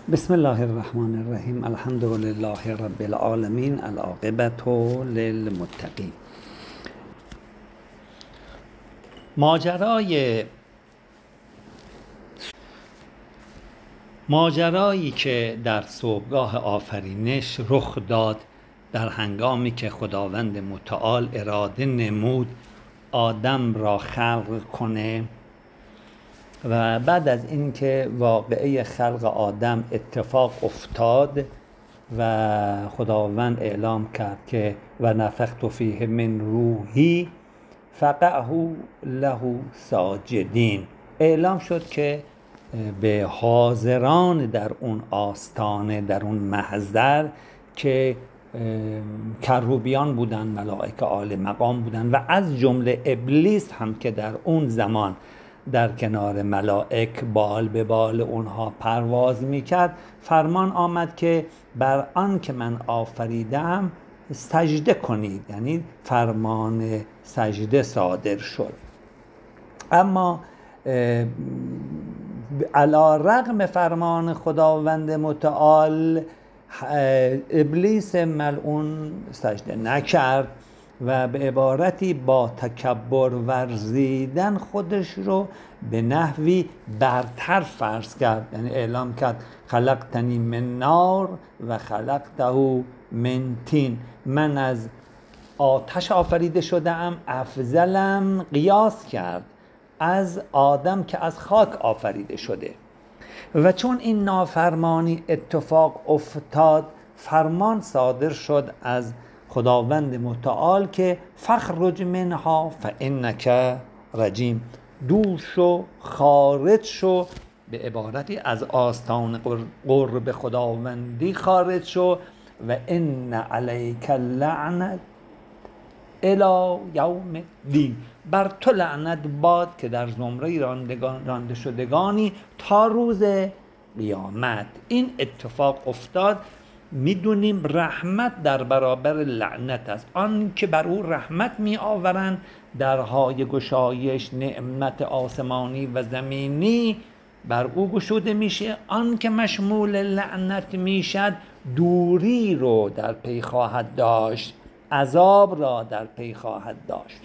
بسم الله الرحمن الرحیم. الحمد لله رب العالمین، العاقبة للمتقین. ماجرایی که در صبحگاه آفرینش رخ داد در هنگامی که خداوند متعال اراده نمود آدم را خلق کنه و بعد از اینکه واقعه خلق آدم اتفاق افتاد و خداوند اعلام کرد که و نفخت فیه من روحی فقعوا له ساجدین، اعلام شد که به حاضران در اون آستانه، در اون محضر که کروبیان بودن، ملائکه عالی مقام بودن و از جمله ابلیس هم که در اون زمان در کنار ملائک بال به بال اونها پرواز میکرد، فرمان آمد که بر آن که من آفریدم سجده کنید، یعنی فرمان سجده صادر شد. اما علی رغم فرمان خداوند متعال ابلیس ملعون سجده نکرد و به عبارتی با تکبر ورزیدن خودش رو به نحوی برتر فرض کرد، یعنی اعلام کرد خلقتنی من نار و خلقته من طین، من از آتش آفریده شدم، افضلم قیاس کرد از آدم که از خاک آفریده شده. و چون این نافرمانی اتفاق افتاد، فرمان صادر شد از خداوند متعال که فخرج منها فانک رجیم، دور شو، خارج شو، به عبارتی از آستان قرب خداوندی خارج شو و ان علیک اللعنة الی یوم الدین، بر تو لعنت باد که در زمره رانده شدگانی تا روز قیامت. این اتفاق افتاد. میدونیم رحمت در برابر لعنت است. آن که بر او رحمت می آورند درهای گشایش نعمت آسمانی و زمینی بر او گشوده میشه، آن که مشمول لعنت میشد دوری رو در پی خواهد داشت، عذاب را در پی خواهد داشت.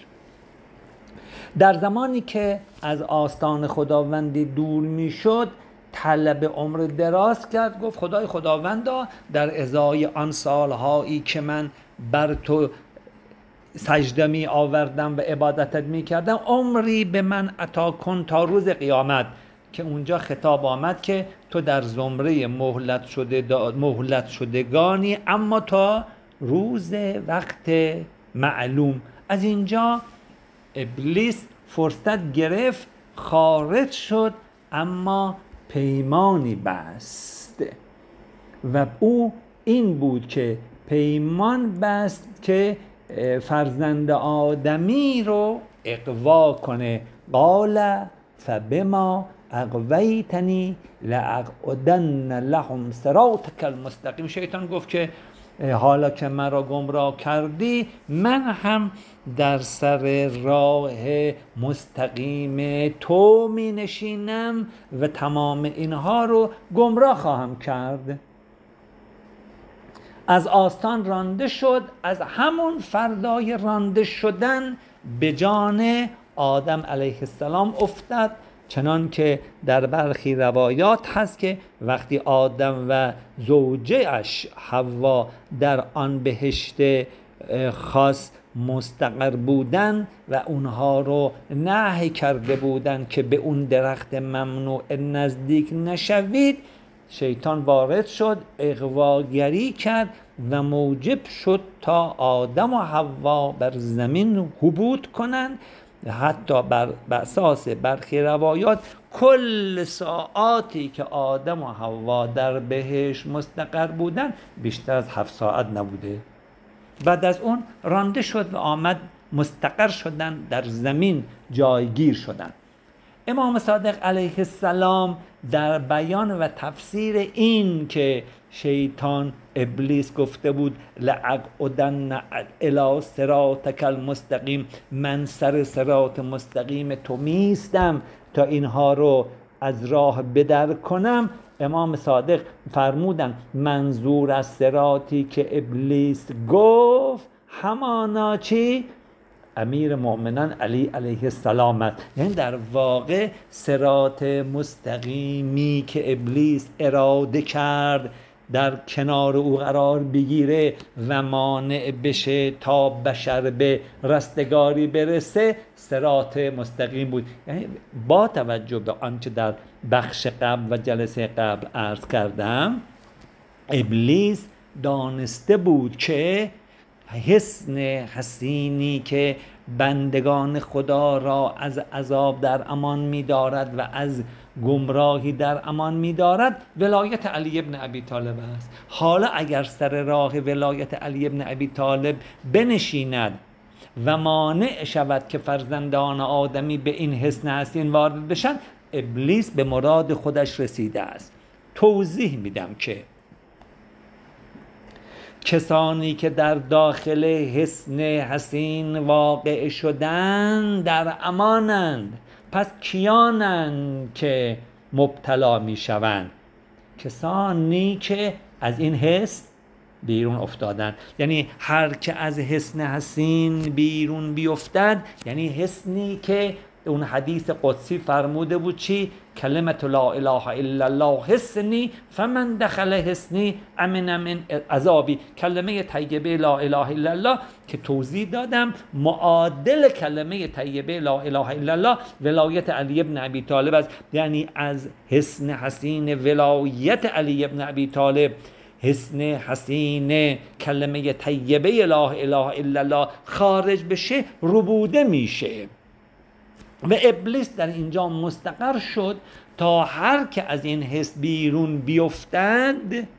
در زمانی که از آستان خداوندی دور میشد طلب عمر دراز کرد، گفت خدای خداوندا در ازای آن سالهایی که من بر تو سجده می آوردم و عبادتت می کردم عمری به من عطا کن تا روز قیامت، که اونجا خطاب آمد که تو در زمره مهلت شدگانی اما تا روز وقت معلوم. از اینجا ابلیس فرصت گرفت، خارج شد، اما پیمانی بست و او این بود که پیمان بست که فرزند آدمی رو اغوا کنه. قال فبما اغویتنی لاقعدن لهم صراطک المستقیم، شیطان گفت که حالا که مرا گمراه کردی من هم در سر راه مستقیم تو می نشینم و تمام اینها رو گمراه خواهم کرد. از آستان رانده شد. از همون فردای رانده شدن به جان آدم علیه السلام افتاد، چنان که در برخی روایات هست که وقتی آدم و زوجه اش حوا در آن بهشت خاص مستقر بودن و اونها رو نهی کرده بودن که به اون درخت ممنوع نزدیک نشوید، شیطان وارد شد، اغواگری کرد و موجب شد تا آدم و حوا بر زمین هبوط کنند. حتی بر اساس برخی روایات کل ساعاتی که آدم و حوا در بهشت مستقر بودن بیشتر از 7 ساعت نبوده. بعد از اون رانده شد و آمد مستقر شدن در زمین، جایگیر شدن. امام صادق علیه السلام در بیان و تفسیر این که شیطان ابلیس گفته بود لاقعدن الی صراطک المستقیم، من سر صراط مستقیم تو میستم تا اینها رو از راه بدر کنم، امام صادق فرمودن منظور از صراطی که ابلیس گفت همانا چی؟ امیر مؤمنان علی علیه السلام است. یعنی در واقع صراط مستقیمی که ابلیس اراده کرد در کنار او قرار بگیره و مانع بشه تا بشر به رستگاری برسه، صراط مستقیم بود. یعنی با توجه به آنچه در بخش قبل و جلسه قبل عرض کردم، ابلیس دانسته بود که حصن حصینی که بندگان خدا را از عذاب در امان می دارد و از گمراهی در امان می دارد ولایت علی ابن ابی طالب است. حالا اگر سر راه ولایت علی ابن ابی طالب بنشیند و مانع شود که فرزندان آدمی به این حصن حصین وارد بشن، ابلیس به مراد خودش رسیده است. توضیح میدم که کسانی که در داخل حصن حصین واقع شدن در امانند. پس کیانند که مبتلا می شوند؟ کسانی که از این حصن بیرون افتادن. یعنی هر که از حصن حصین بیرون بیفتد، یعنی حصنی که اون حدیث قدسی فرموده بود چی؟ کلمت لا اله الا الله حصنی فمن دخل حصنی امن من عذابی. کلمه طیبه لا اله الا الله که توضیح دادم معادل کلمه طیبه لا اله الا الله ولایت علی ابن ابی طالب است. یعنی از حصن حصین ولایت علی ابن ابی طالب، حصن حصین کلمه طیبه لا اله الا الله خارج بشه، ربوده میشه و ابلیس در اینجا مستقر شد تا هر که از این حس بیرون بیفتد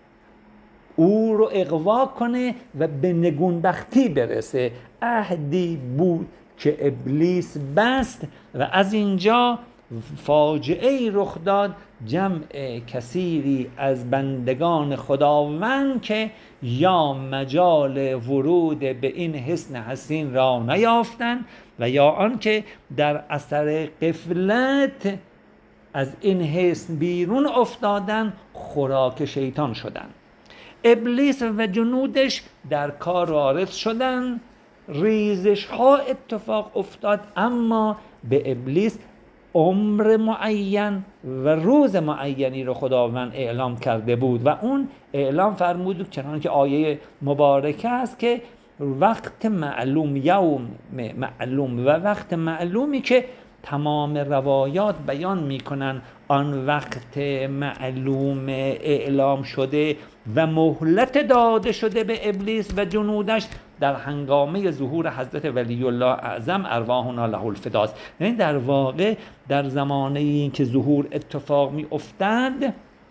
او رو اغوا کنه و به نگونبختی برسه. عهدی بود که ابلیس بست و از اینجا فاجعه رخ داد. جمع کثیری از بندگان خداوند که یا مجال ورود به این حصن حصین را نیافتند و یا آنکه در اثر غفلت از این حصن بیرون افتادن، خوراک شیطان شدند. ابلیس و جنودش در کار وارد شدند، ریزش ها اتفاق افتاد، اما به ابلیس عمر معین و روز معینی رو خداوند اعلام کرده بود و اون اعلام فرمود چنان که آیه مبارکه است که وقت معلوم، یوم معلوم و وقت معلومی که تمام روایات بیان میکنن آن وقت معلوم اعلام شده و مهلت داده شده به ابلیس و جنودش در هنگامه ظهور حضرت ولی الله اعظم ارواحنا له الفداست. یعنی در واقع در زمانه این که ظهور اتفاق می افتند،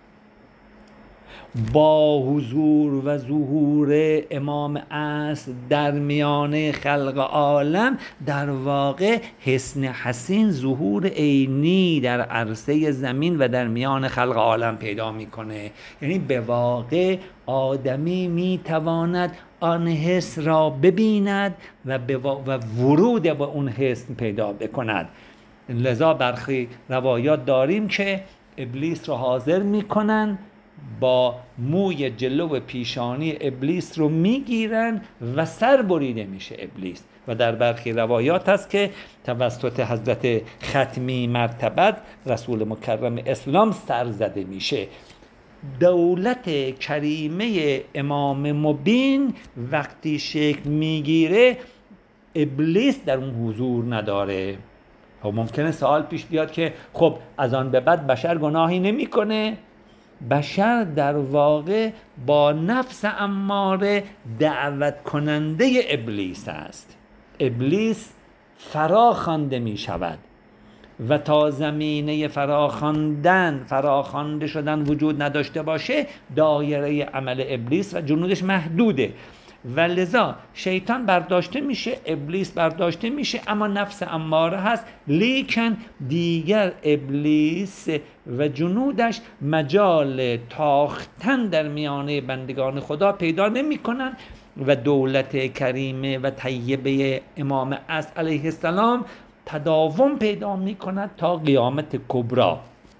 با حضور و ظهور امام اصل در میانه خلق عالم، در واقع حصن حصین ظهور عینی در عرصه زمین و در میان خلق عالم پیدا میکنه. یعنی به واقع آدمی میتواند آن حس را ببیند و ورود به اون حس پیدا بکند. لذا برخی روایات داریم که ابلیس را حاضر میکنن، با موی جلو پیشانی ابلیس رو میگیرن و سر بریده میشه ابلیس. و در برخی روایات هست که توسط حضرت ختمی مرتبت رسول مکرم اسلام سر زده میشه. دولت کریمه امام مبین وقتی شکل میگیره، ابلیس در اون حضور نداره. ممکنه سوال پیش بیاد که خب از آن به بعد بشر گناهی نمیکنه؟ بشر در واقع با نفس اماره دعوت کننده ابلیس است. ابلیس فراخوانده می شود و تا زمینه فراخوانده شدن وجود نداشته باشه، دایره عمل ابلیس و جنودش محدوده و لذا شیطان برداشته میشه، ابلیس برداشته میشه، اما نفس اماره هست. لیکن دیگر ابلیس و جنودش مجال تاختن در میانه بندگان خدا پیدا نمی کنن و دولت کریمه و طیبه امام اصل علیه السلام تداوم پیدا می کند تا قیامت کبری.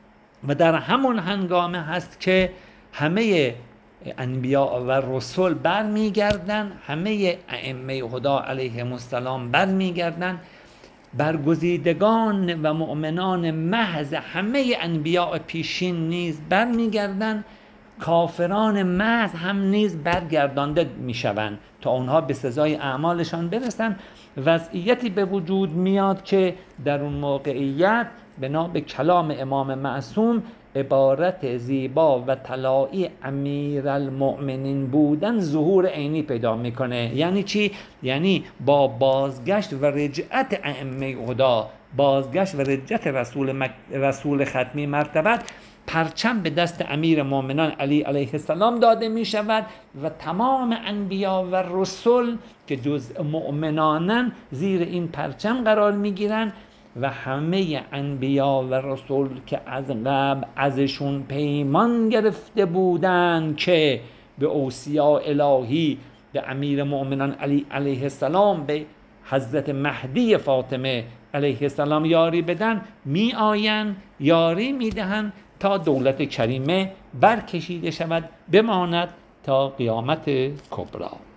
و در همون هنگامه هست که همه انبیاء و رسول برمیگردن، همه ائمه هدی علیهم السلام برمیگردن، برگزیدگان و مؤمنان محض همه انبیاء پیشین نیز برمیگردن، کافران محض هم نیز برگردانده میشوند تا اونها به سزای اعمالشان برسن. وضعیتی به وجود میاد که در اون موقعیت بنا به کلام امام معصوم عبارت زیبا و طلایی امیرالمؤمنین بودن ظهور عینی پیدا میکنه. یعنی چی؟ یعنی با بازگشت و رجعت ائمه هدی، بازگشت و رجعت رسول ختمی مرتبت، پرچم به دست امیر مومنان علی علیه السلام داده می شود و تمام انبیا و رسول که جز مؤمنانن زیر این پرچم قرار می گیرن و همه انبیا و رسول که از قبل ازشون پیمان گرفته بودن که به اوصیا الهی، به امیر مومنان علی علیه السلام، به حضرت مهدی فاطمه علیه السلام یاری بدن، می آین یاری می دهن تا دولت کریمه برکشیده شود، بماند تا قیامت کبری.